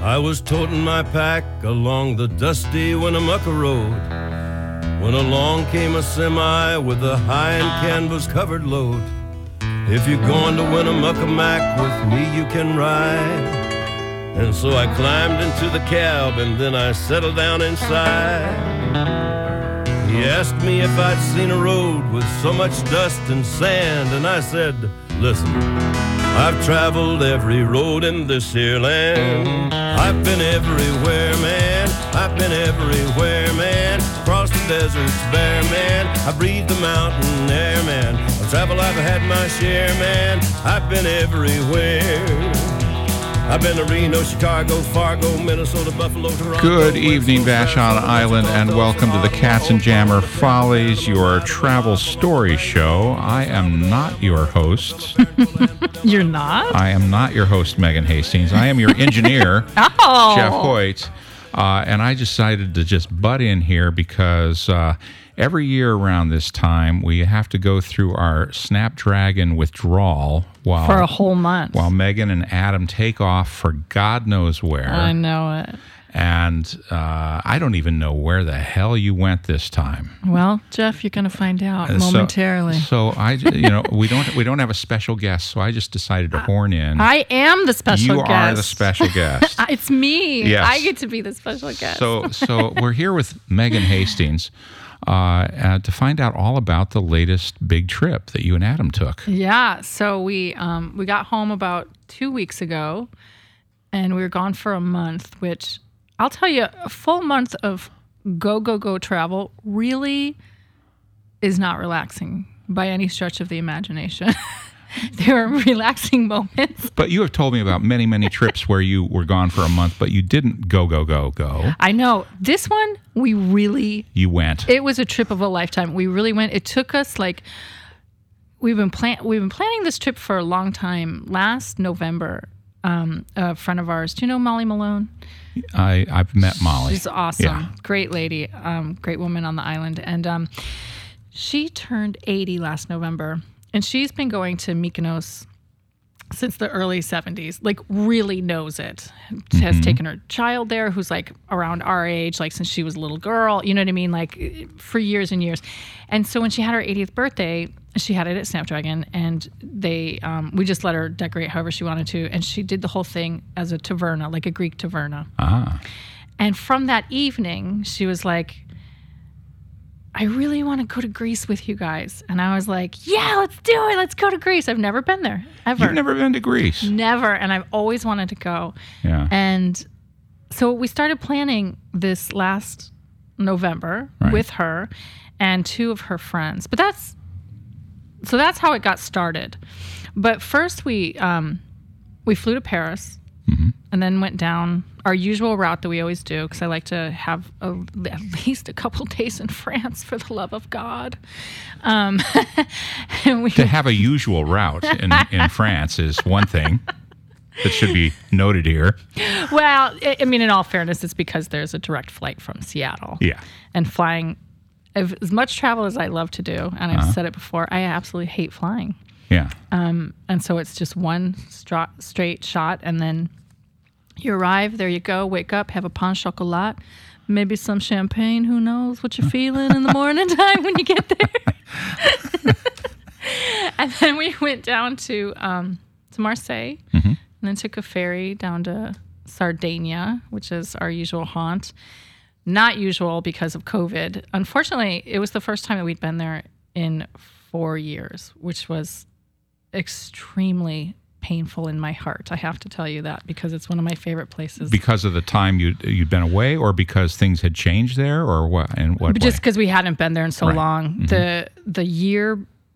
I was toting my pack along the dusty Winnemucca Road when along came a semi with a high and canvas-covered load. If you're going to Winnemucca Mac, with me you can ride. And so I climbed into the cab and then I settled down inside. He asked me if I'd seen a road with so much dust and sand, and I said, listen, I've traveled every road in this here land. I've been everywhere, man. I've been everywhere, man. Across the deserts bare, man. I breathe the mountain air, man. Of travel I've had my share, man. I've been everywhere. I've been to Reno, Chicago, Fargo, Minnesota, Buffalo, Toronto. Good evening, Vashon Island, and welcome to the Katzenjammer Follies, your travel story show. I am not your host. You're not? I am not your host, Megan Hastings. I am your engineer, Jeff Hoyt. And I decided to just butt in here because every year around this time, we have to go through our Snapdragon withdrawal for a whole month. While Megan and Adam take off for God knows where. I know it. And I don't even know where the hell you went this time. Well, Jeff, you're going to find out momentarily. So I, we don't have a special guest, so I just decided to horn in. I am the special guest. You are the special guest. It's me. Yes. I get to be the special guest. So we're here with Megan Hastings to find out all about the latest big trip that you and Adam took. Yeah. So we got home about 2 weeks ago, and we were gone for a month, which I'll tell you, a full month of go travel really is not relaxing by any stretch of the imagination. There are relaxing moments. But you have told me about many, many trips where you were gone for a month, but you didn't go. I know. This one, You went. It was a trip of a lifetime. We really went. It took us we've been planning this trip for a long time. Last November, a friend of ours, do you know Molly Malone? I've met Molly. She's awesome. Yeah. Great lady. Great woman on the island. And she turned 80 last November. And she's been going to Mykonos since the early 70s, really knows it. Has taken her child there who's around our age, since she was a little girl, you know what I mean? For years and years. And so when she had her 80th birthday, she had it at Snapdragon, and we just let her decorate however she wanted to. And she did the whole thing as a taverna, like a Greek taverna. Ah. And from that evening, she was like, I really want to go to Greece with you guys. And I was like, yeah, let's do it. Let's go to Greece. I've never been there, ever. You've never been to Greece? Never. And I've always wanted to go. Yeah. And so we started planning this last November with her and two of her friends. But that's how it got started. But first we flew to Paris and then went down our usual route that we always do, because I like to have at least a couple days in France for the love of God. And to have a usual route in France is one thing that should be noted here. Well, I mean, in all fairness, it's because there's a direct flight from Seattle. Yeah. And flying, as much travel as I love to do, and I've said it before, I absolutely hate flying. Yeah. And so it's just one straight shot, and then you arrive, there you go, wake up, have a pain chocolat, maybe some champagne, who knows what you're feeling in the morning time when you get there. And then we went down to Marseille, and then took a ferry down to Sardinia, which is our usual haunt. Not usual because of COVID. Unfortunately, it was the first time that we'd been there in 4 years, which was extremely painful in my heart. I have to tell you that, because it's one of my favorite places. Because of the time you'd been away, or because things had changed there, or what? In what Just way? because we hadn't been there in so long. The year,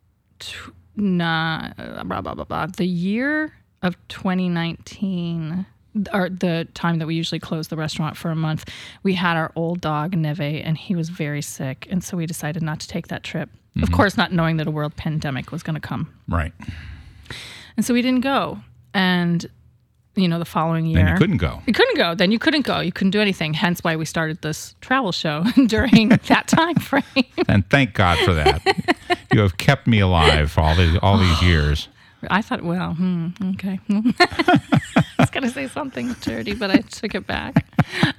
the year of 2019, or the time that we usually close the restaurant for a month, we had our old dog Neve, and he was very sick, and so we decided not to take that trip. Of course, not knowing that a world pandemic was going to come. Right. And so we didn't go. And, the following year. Then you couldn't go. You couldn't go. Then you couldn't go. You couldn't do anything. Hence why we started this travel show during that time frame. And thank God for that. You have kept me alive all these years. I thought, okay. I was going to say say something dirty, but I took it back.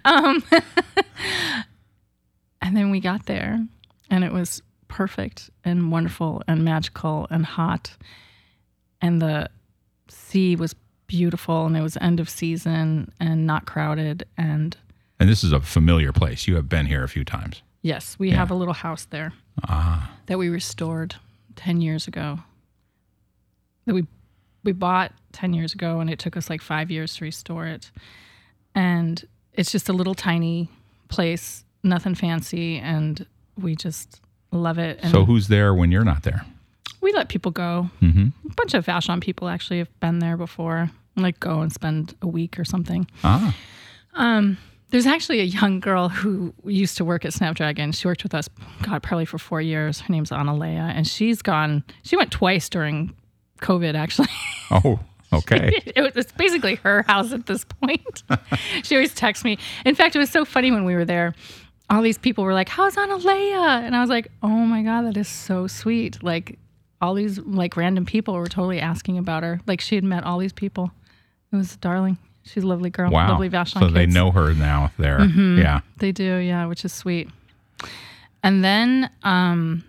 And then we got there, and it was perfect and wonderful and magical and hot. And the sea was beautiful, and it was end of season and not crowded. And this is a familiar place. You have been here a few times. yes, we have a little house there that we restored 10 years ago. That we bought 10 years ago, and it took us like 5 years to restore it. And it's just a little tiny place, nothing fancy, and we just love it. And So who's there when you're not there? we let people go. Mm-hmm. A bunch of Vashon people actually have been there before, like go and spend a week or something. There's actually a young girl who used to work at Snapdragon. She worked with us, God, probably for 4 years. Her name's Analea, and she went twice during COVID, actually. Oh, okay. It's basically her house at this point. She always texts me. In fact, it was so funny when we were there. All these people were like, "How's Analea?" And I was like, "Oh my God, that is so sweet." Like all these like random people were totally asking about her. Like she had met all these people. It was darling. She's a lovely girl. Wow. Lovely Vashon So kids. they know her now there. Mm-hmm. Yeah. They do, yeah, which is sweet. And then I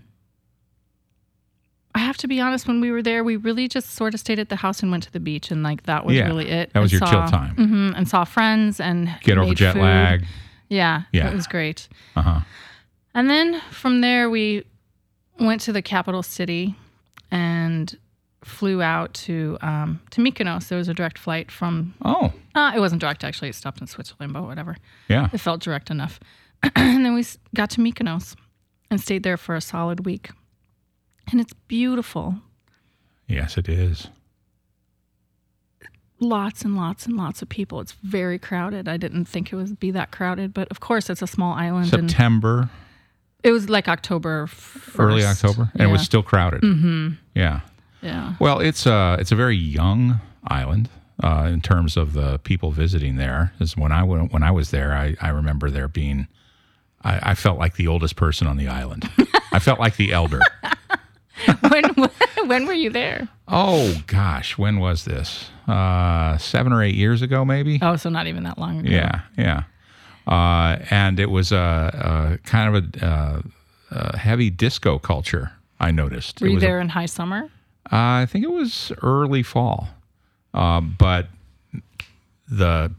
have to be honest, when we were there, we really just sort of stayed at the house and went to the beach, and like that was really it. That was And your chill time. Mm-hmm, and saw friends and Get over made jet food. lag. Yeah, Yeah. it was great. Uh-huh. And then from there, we went to the capital city and flew out to Mykonos. There was a direct flight from. Oh, It wasn't direct actually. It stopped in Switzerland, but whatever. yeah. It felt direct enough. And then we got to Mykonos and stayed there for a solid week. And it's beautiful. Yes, it is. Lots and lots and lots of people. It's very crowded. I didn't think it would be that crowded, but of course it's a small island. And September, it was like October 1st. early October, and it was still crowded. Mm-hmm. Yeah. Yeah. Well, it's a very young island in terms of the people visiting there. As when I was there, I remember there being, I felt like the oldest person on the island. I felt like the elder. When were you there? Oh gosh, when was this? 7 or 8 years ago, maybe. Oh, so not even that long ago. Yeah. And it was a kind of a heavy disco culture. I noticed. Were It you was there in high summer? I think it was early fall, but the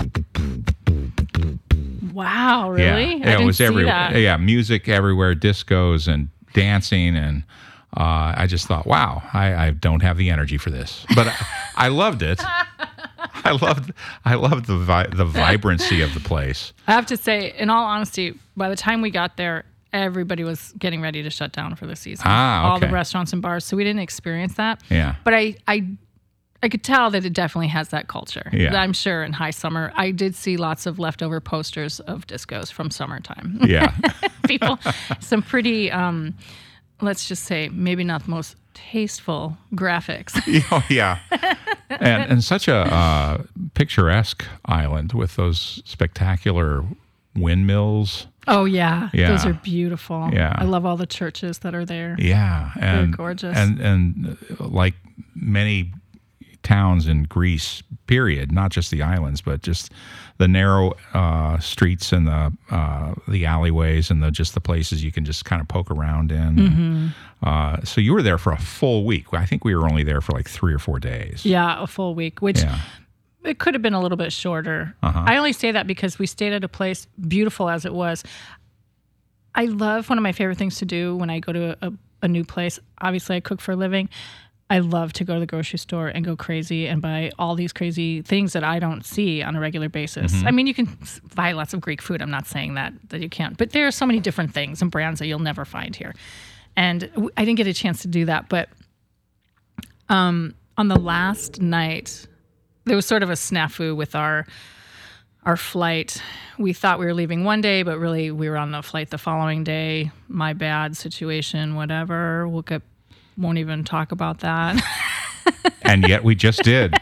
Wow, really? yeah, I didn't it was see everywhere. that. Yeah, music everywhere, discos and dancing, and I just thought, wow, I don't have the energy for this, but I loved it. I loved the vibrancy of the place. I have to say, in all honesty, by the time we got there, everybody was getting ready to shut down for the season. All the Okay. restaurants and bars, so we didn't experience that. Yeah. But I could tell that it definitely has that culture. Yeah. I'm sure in high summer, I did see lots of leftover posters of discos from summertime. Yeah. People, some pretty, let's just say, maybe not the most tasteful graphics. Oh, yeah. And such a picturesque island with those spectacular windmills. Oh, yeah. Yeah. Those are beautiful. Yeah. I love all the churches that are there. Yeah, and gorgeous. And like many towns in Greece, period, not just the islands, but just the narrow streets and the alleyways and just the places you can just kind of poke around in. Mm-hmm. So you were there for a full week. I think we were only there for like 3 or 4 days. Yeah, a full week, which Yeah. it could have been a little bit shorter. Uh-huh. I only say that because we stayed at a place, beautiful as it was. I love, one of my favorite things to do when I go to a new place, obviously I cook for a living. I love to go to the grocery store and go crazy and buy all these crazy things that I don't see on a regular basis. Mm-hmm. I mean, you can buy lots of Greek food. I'm not saying that you can't, but there are so many different things and brands that you'll never find here. And I didn't get a chance to do that, but on the last night, there was sort of a snafu with our flight. We thought we were leaving one day, but really we were on the flight the following day. My bad situation, whatever. Won't even talk about that. And yet we just did.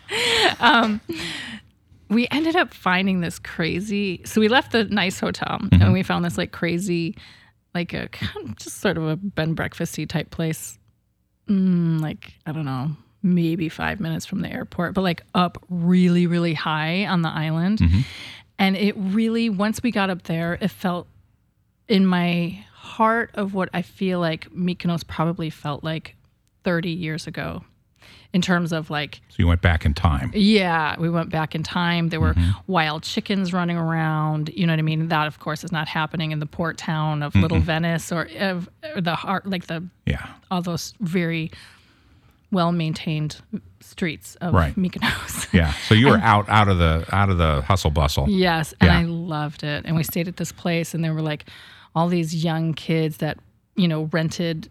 We ended up finding this crazy. So we left the nice hotel and we found this like crazy, like a kind of just sort of a bed and breakfasty type place. Like, I don't know, maybe 5 minutes from the airport, but like up really, really high on the island. And it really, once we got up there, it felt in my heart of what I feel like Mykonos probably felt like 30 years ago in terms of like... So you went back in time. Yeah, we went back in time. There were wild chickens running around. You know what I mean? That, of course, is not happening in the port town of Little Venice or the heart, like all those very well-maintained streets of Mykonos. Yeah. So you were out of the hustle bustle. Yes, and I loved it. And we stayed at this place, and there were like all these young kids that, you know, rented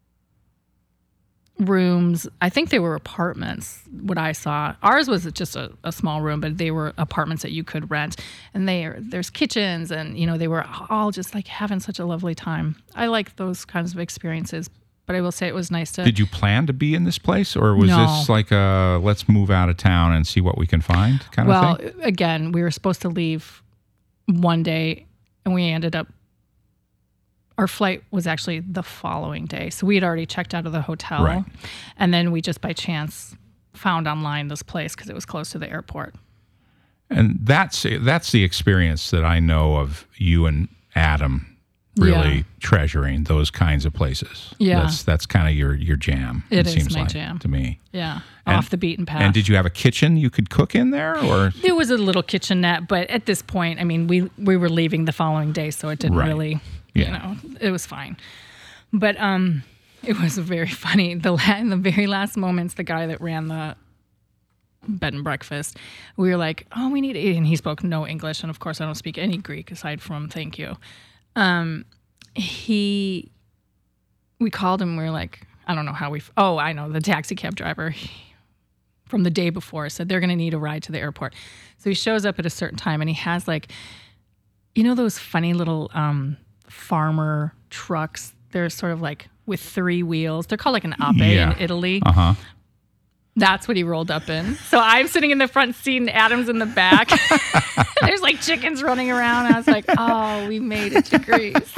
rooms. I think they were apartments, what I saw. Ours was just a small room, but they were apartments that you could rent. And there's kitchens, and, you know, they were all just like having such a lovely time. I like those kinds of experiences. But I will say it was nice to... Did you plan to be in this place, or was this like a let's move out of town and see what we can find kind of thing? Well, again, we were supposed to leave one day, and we ended up... Our flight was actually the following day. So we had already checked out of the hotel. Right. And then we just by chance found online this place because it was close to the airport. And that's the experience that I know of you and Adam really treasuring, those kinds of places. Yeah. That's kind of your jam. It is seems my like jam. to me. Yeah. And, off the beaten path. And did you have a kitchen you could cook in there, or? There was a little kitchenette, but at this point, I mean, we were leaving the following day, so it didn't really, you know, it was fine. But it was very funny. In the very last moments, the guy that ran the bed and breakfast, we were like, oh, we need to eat. And he spoke no English. And of course, I don't speak any Greek aside from thank you. We called him. We were like, I don't know how I know the taxi cab driver from the day before said they're going to need a ride to the airport. So he shows up at a certain time, and he has like, you know, those funny little farmer trucks. They're sort of like with 3 wheels. They're called like an ape in Italy. That's what he rolled up in. So I'm sitting in the front seat and Adam's in the back. There's like chickens running around. I was like, oh, we made it to Greece.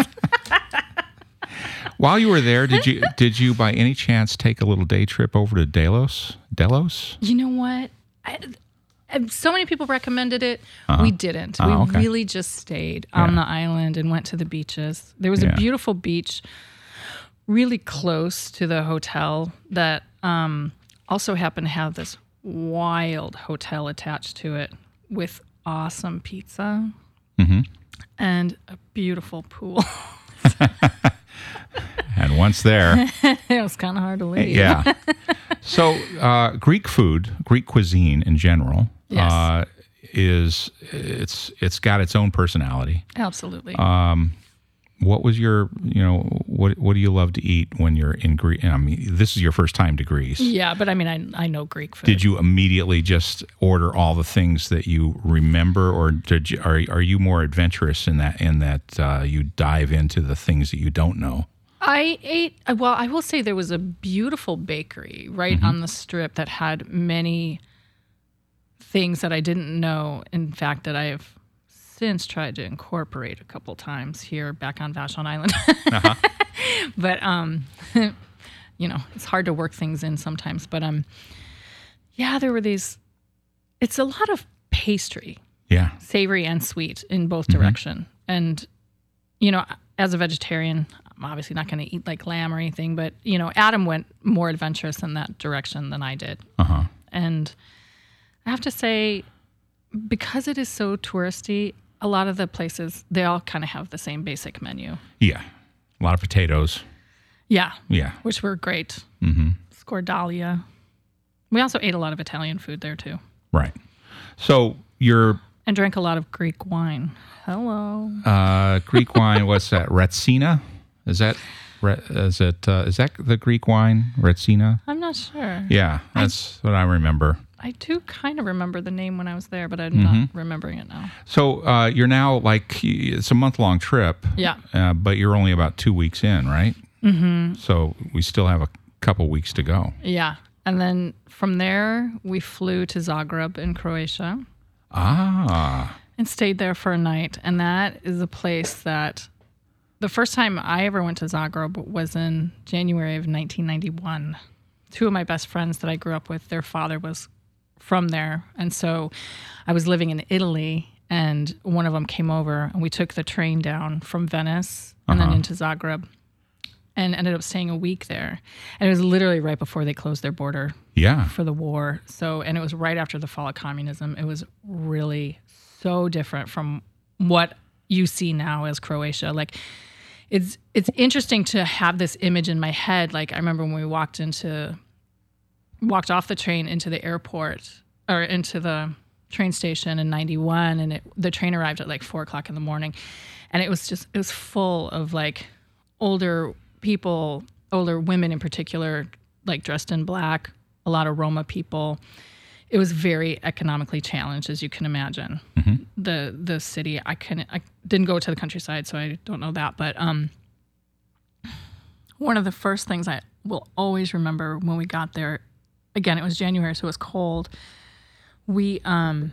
While you were there, did you by any chance take a little day trip over to Delos? You know what? So many people recommended it. We didn't. We really just stayed on the island and went to the beaches. There was a beautiful beach really close to the hotel that also happened to have this wild hotel attached to it with awesome pizza and a beautiful pool. And once there, it was kind of hard to leave. Yeah. So Greek food, Greek cuisine in general, it's got its own personality. Absolutely. What was your, what do you love to eat when you're in Greece? I mean, this is your first time to Greece. Yeah, but I mean, I know Greek food. Did you immediately just order all the things that you remember, or are you more adventurous in that you dive into the things that you don't know? I will say there was a beautiful bakery right on the strip that had many things that I didn't know. In fact, that I have since tried to incorporate a couple times here back on Vashon Island. But, it's hard to work things in sometimes. But, there were these, it's a lot of pastry. Yeah. Savory and sweet in both direction. And, as a vegetarian, I'm obviously not going to eat like lamb or anything, but, Adam went more adventurous in that direction than I did. And I have to say, because it is so touristy, a lot of the places, they all kind of have the same basic menu. Yeah. A lot of potatoes. Yeah. Yeah. Which were great. Scordalia. We also ate a lot of Italian food there too. Right. So and drank a lot of Greek wine. Hello. Greek wine, what's that? Retsina? Is that the Greek wine? Retsina? I'm not sure. Yeah, that's what I remember. I do kind of remember the name when I was there, but I'm not remembering it now. So you're now it's a month-long trip. Yeah. But you're only about 2 weeks in, right? So we still have a couple weeks to go. Yeah. And then from there, we flew to Zagreb in Croatia. And stayed there for a night. And that is a place that the first time I ever went to Zagreb was in January of 1991 two of my best friends that I grew up with, their father was from there. And so I was living in Italy, and one of them came over, and we took the train down from Venice and then into Zagreb, and ended up staying a week there. And it was literally right before they closed their border for the war. So, and it was right after the fall of communism. It was really so different from what you see now as Croatia. Like, it's interesting to have this image in my head. Like, I remember when we walked off the train into the airport, or into the train station in 91, and the train arrived at like 4:00 in the morning. And it was full of like older people, older women in particular, like dressed in black, a lot of Roma people. It was very economically challenged, as you can imagine. The city, I didn't go to the countryside, so I don't know that. But one of the first things I will always remember when we got there, again, it was January, so it was cold. We, my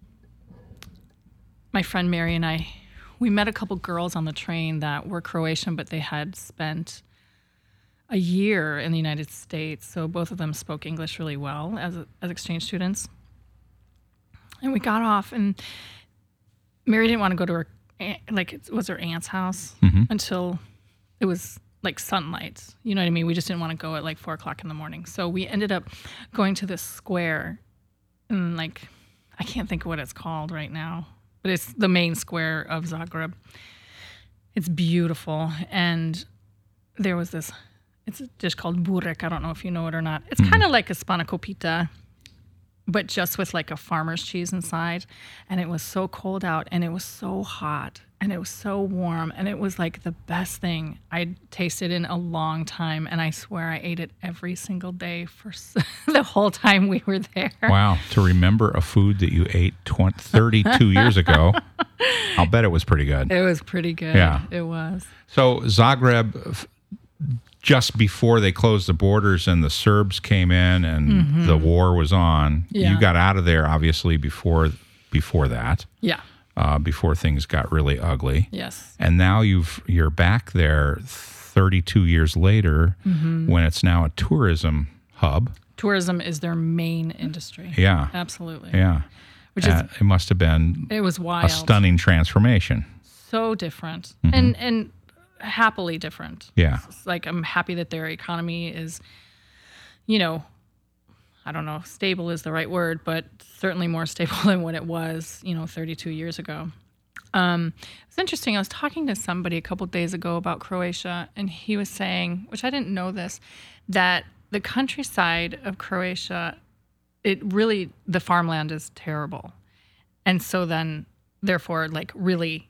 friend Mary and I, we met a couple girls on the train that were Croatian, but they had spent a year in the United States, so both of them spoke English really well as exchange students. And we got off, and Mary didn't want to go to her, like, it was her aunt's house until it was like sunlight. You know what I mean? We just didn't want to go at like 4:00 in the morning. So we ended up going to this square, and like, I can't think of what it's called right now, but it's the main square of Zagreb. It's beautiful. And there was this, it's a dish called burek. I don't know if you know it or not. It's kind of like a spanakopita, but just with like a farmer's cheese inside. And it was so cold out, and it was so hot, and it was so warm, and it was like the best thing I'd tasted in a long time. And I swear I ate it every single day for the whole time we were there. Wow. To remember a food that you ate 32 years ago, I'll bet it was pretty good. It was pretty good. Yeah. It was. So Zagreb, just before they closed the borders and the Serbs came in and the war was on, you got out of there obviously before that. Yeah. Before things got really ugly. Yes. And now you're back there 32 years later when it's now a tourism hub. Tourism is their main industry. Yeah. Absolutely. Yeah. Which is, it must have been it was wild. A stunning transformation. So different. And happily different. Yeah. It's like, I'm happy that their economy is, you know, I don't know if stable is the right word, but certainly more stable than what it was, 32 years ago. It's interesting. I was talking to somebody a couple of days ago about Croatia, and he was saying, which I didn't know this, that the countryside of Croatia, the farmland is terrible. And so then, therefore, like, really,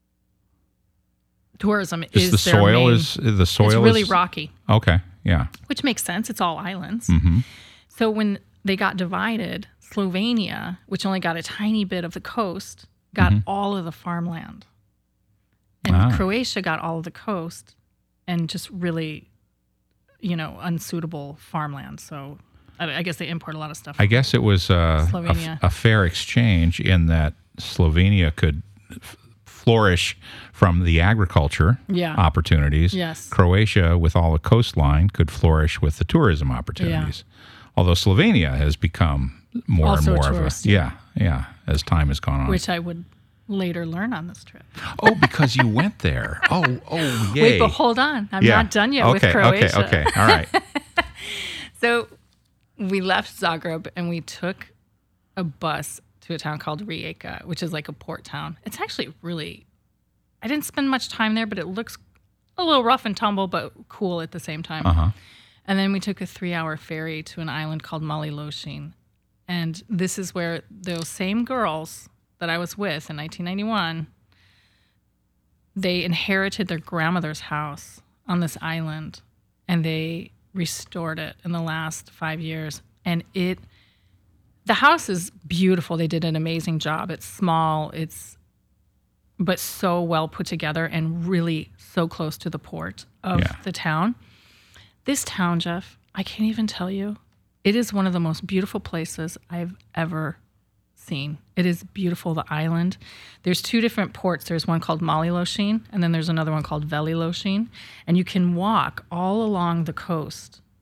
tourism is the their soil main, it's really rocky. Okay, yeah. Which makes sense. It's all islands. So when they got divided, Slovenia, which only got a tiny bit of the coast, got all of the farmland. And Croatia got all of the coast and just really, unsuitable farmland. So I guess they import a lot of stuff. I guess it was a fair exchange in that Slovenia could flourish from the agriculture opportunities. Yes. Croatia, with all the coastline, could flourish with the tourism opportunities. Yeah. Although Slovenia has become more also and more tourist, of a as time has gone on. Which I would later learn on this trip. Oh, because you went there. Oh, yay. Wait, but hold on. I'm not done yet with Croatia. Okay. All right. So we left Zagreb and we took a bus to a town called Rijeka, which is like a port town. It's actually really, I didn't spend much time there, but it looks a little rough and tumble, but cool at the same time. And then we took a 3-hour ferry to an island called Mali Lošinj. And this is where those same girls that I was with in 1991, they inherited their grandmother's house on this island, and they restored it in the last 5 years. And the house is beautiful. They did an amazing job. It's small, but so well put together and really so close to the port of the town. This town, Jeff, I can't even tell you. It is one of the most beautiful places I've ever seen. It is beautiful, the island. There's 2 different ports. There's one called Mali Lošinj, and then there's another one called Veli Lošinj. And you can walk all along the coast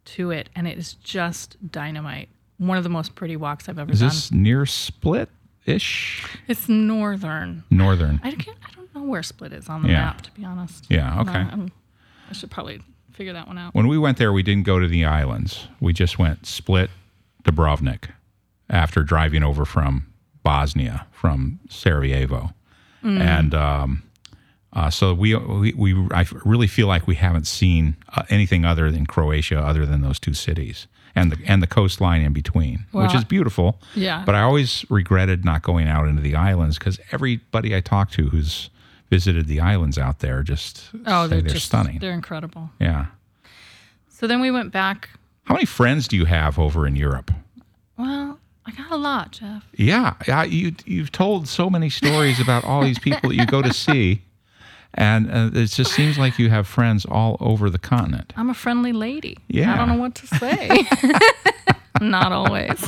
to it, and it is just dynamite. One of the most pretty walks I've ever Is done. this near Split-ish? It's northern. Northern. I don't know where Split is on the Yeah. map, to be honest. Yeah, okay. I should probably figure that one out. When we went there, we didn't go to the islands. We just went Split, Dubrovnik, after driving over from Bosnia, from Sarajevo. And so I really feel like we haven't seen anything other than Croatia, other than those two cities and the coastline in between, which Well, is beautiful. yeah. But I always regretted not going out into the islands because everybody I talk to who's visited the islands out there just say they're stunning. They're incredible. Yeah. So then we went back. How many friends do you have over in Europe? Well, I got a lot, Jeff. Yeah, you've told so many stories about all these people that you go to see, and it just seems like you have friends all over the continent. I'm a friendly lady. Yeah. I don't know what to say. Not always.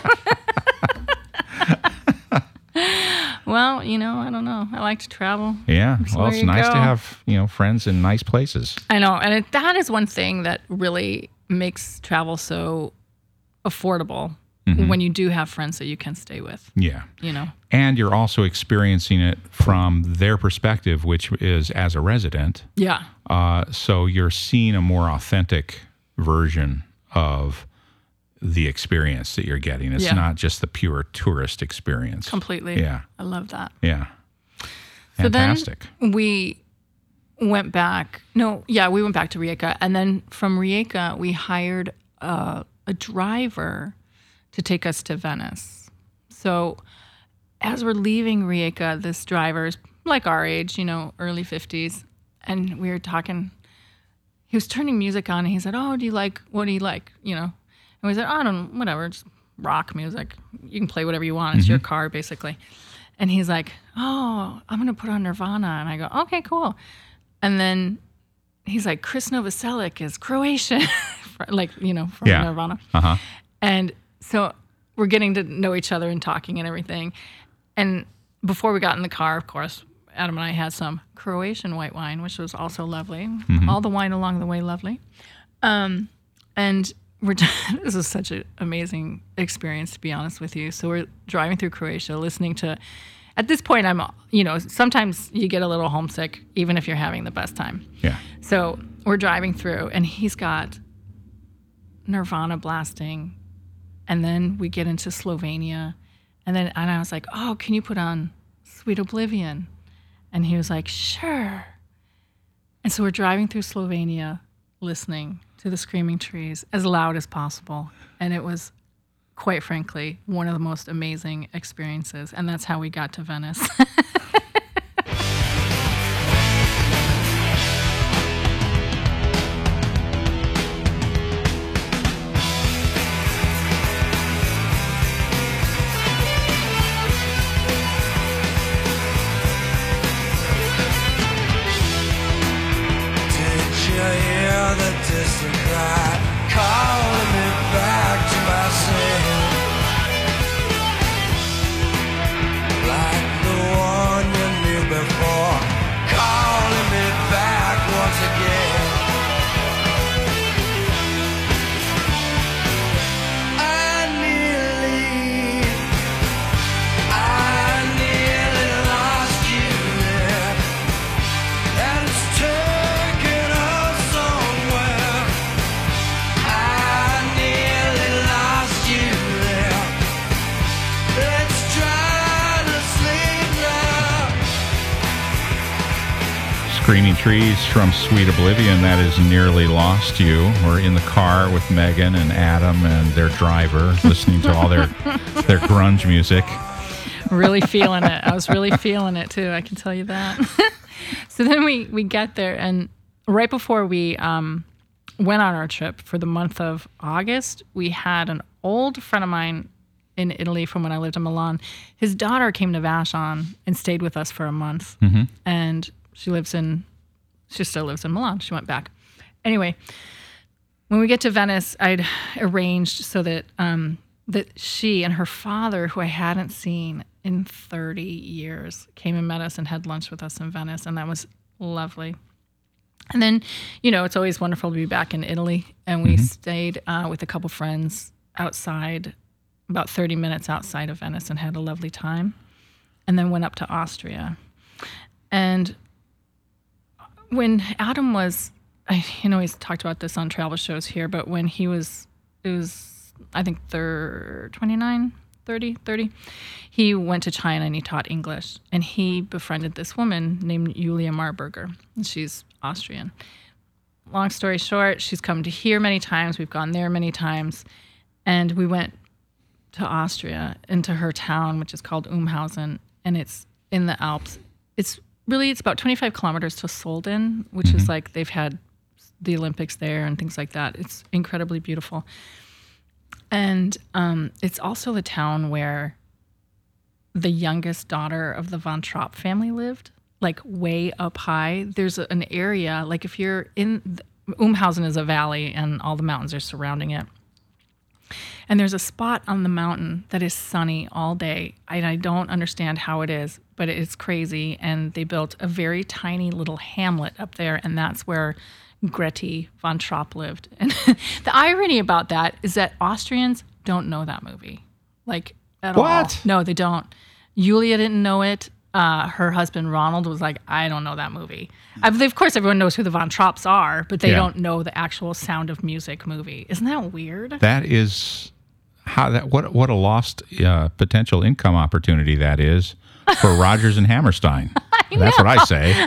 Well, I don't know. I like to travel. Yeah, So well, there it's you nice to go. have friends in nice places. I know. And that is one thing that really makes travel so affordable when you do have friends that you can stay with, Yeah, and you're also experiencing it from their perspective, which is as a resident. Yeah. So you're seeing a more authentic version of the experience that you're getting. It's Yeah. not just the pure tourist experience. Completely. Yeah. I love that. Yeah. So Fantastic. then we went back. We went back to Rijeka. And then from Rijeka, we hired a driver to take us to Venice. So as we're leaving Rijeka, this driver is like our age, early 50s. And we were talking. He was turning music on, and he said, what do you like? And we said, whatever, just rock music. You can play whatever you want. It's your car, basically. And he's like, I'm going to put on Nirvana. And I go, okay, cool. And then he's like, Chris Novoselic is Croatian, from Nirvana. Uh-huh. And so we're getting to know each other and talking and everything. And before we got in the car, of course, Adam and I had some Croatian white wine, which was also lovely. All the wine along the way, lovely. And this is such an amazing experience, to be honest with you. So we're driving through Croatia, listening to, at this point, sometimes you get a little homesick, even if you're having the best time. Yeah. So we're driving through, and he's got Nirvana blasting, and then we get into Slovenia, and I was like, can you put on Sweet Oblivion? And he was like, sure. And so we're driving through Slovenia, listening to the Screaming Trees as loud as possible. And it was, quite frankly, one of the most amazing experiences. And that's how we got to Venice. Distant cry calling me back to myself, like the one you knew before, calling me back once again. I nearly lost you there, and it's taken us somewhere. I nearly lost you there. Let's try to sleep now. Screaming Trees from Sweet Oblivion, that is Nearly Lost You. We're in the car with Megan and Adam and their driver, listening to all their grunge music. Really feeling it. I was really feeling it too. I can tell you that. So then we get there, and right before we went on our trip for the month of August, we had an old friend of mine in Italy from when I lived in Milan. His daughter came to Vashon and stayed with us for a month, and she still lives in Milan. She went back. Anyway, when we get to Venice, I'd arranged so that that she and her father, who I hadn't seen in 30 years, came and met us and had lunch with us in Venice, and that was lovely. And then, it's always wonderful to be back in Italy. And we stayed with a couple friends outside, about 30 minutes outside of Venice, and had a lovely time. And then went up to Austria. And when Adam was, he's talked about this on travel shows here, but when it was, I think, 29, 30, he went to China and he taught English. And he befriended this woman named Julia Marburger. And she's Austrian. Long story short, she's come to here many times. We've gone there many times. And we went to Austria, into her town, which is called Umhausen. And it's in the Alps. It's about 25 kilometers to Solden, which is like they've had the Olympics there and things like that. It's incredibly beautiful. And it's also the town where the youngest daughter of the von Trapp family lived, like way up high. There's an area, like if you're in, Umhausen is a valley and all the mountains are surrounding it. And there's a spot on the mountain that is sunny all day. And I don't understand how it is, but it's crazy. And they built a very tiny little hamlet up there, and that's where Grete von Trapp lived. And the irony about that is that Austrians don't know that movie, like at all. What? No, they don't. Julia didn't know it. Her husband Ronald was like, I don't know that movie. Of course, everyone knows who the Von Trapps are, but they don't know the actual Sound of Music movie. Isn't that weird? That is what a lost potential income opportunity that is for Rodgers and Hammerstein. That's what I say.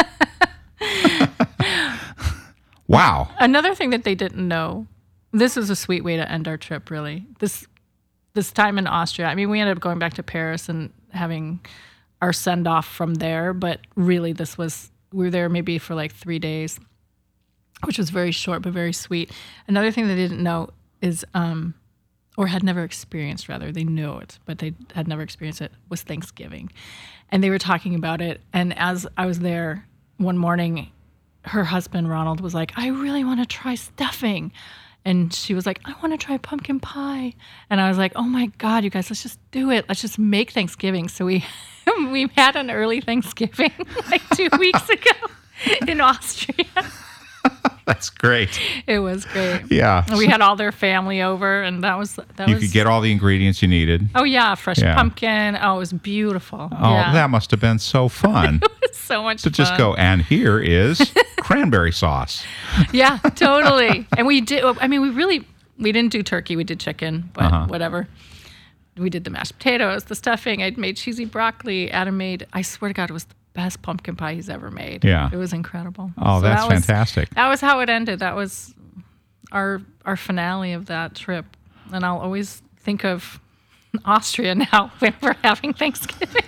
Wow. Another thing that they didn't know, this is a sweet way to end our trip, really. This time in Austria, I mean, we ended up going back to Paris and having our send-off from there, but really we were there maybe for like 3 days, which was very short but very sweet. Another thing they didn't know is, or had never experienced, rather, they knew it, but they had never experienced it, was Thanksgiving. And they were talking about it, and as I was there one morning, her husband, Ronald, was like, I really want to try stuffing. And she was like, I want to try pumpkin pie. And I was like, oh my God, you guys, let's just do it. Let's just make Thanksgiving. So we had an early Thanksgiving like 2 weeks ago in Austria. That's great. It was great. Yeah. We had all their family over, and that was. You could get all the ingredients you needed. Oh yeah, fresh pumpkin. Oh, it was beautiful. Oh, yeah. that must have been so fun. It was so much fun. To just go, and here is cranberry sauce. Yeah, totally. And we did. I mean, we didn't do turkey. We did chicken, but whatever. We did the mashed potatoes, the stuffing. I'd made cheesy broccoli. Adam made. I swear to God, it was the best pumpkin pie he's ever made. Yeah, it was incredible. Oh, so that's fantastic. That was how it ended. That was our finale of that trip, and I'll always think of Austria now when we're having Thanksgiving.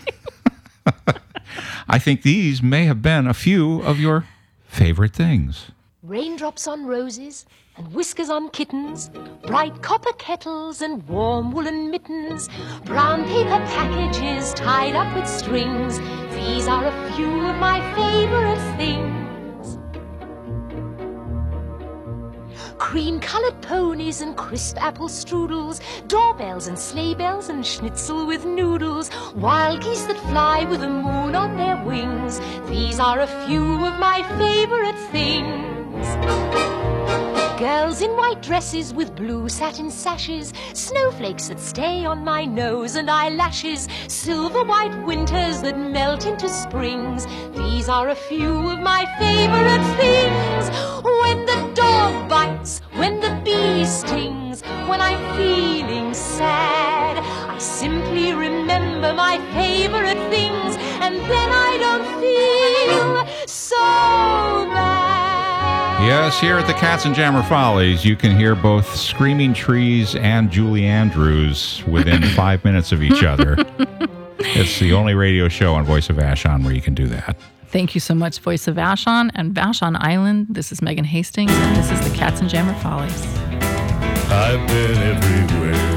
I think these may have been a few of your favorite things. Raindrops on roses and whiskers on kittens, bright copper kettles and warm woolen mittens, brown paper packages tied up with strings. These are a few of my favorite things. Cream-colored ponies and crisp apple strudels, doorbells and sleigh bells and schnitzel with noodles, wild geese that fly with the moon on their wings. These are a few of my favorite things. Girls in white dresses with blue satin sashes, snowflakes that stay on my nose and eyelashes, silver white winters that melt into springs. These are a few of my favorite things. When the dog bites, when the bee stings, when I'm feeling sad, I simply remember my favorite things, and then I don't feel so bad. Yes, here at the Katzenjammer Follies, you can hear both Screaming Trees and Julie Andrews within 5 minutes of each other. It's the only radio show on Voice of Vashon where you can do that. Thank you so much, Voice of Vashon and Vashon Island. This is Megan Hastings, and this is the Katzenjammer Follies. I've been everywhere.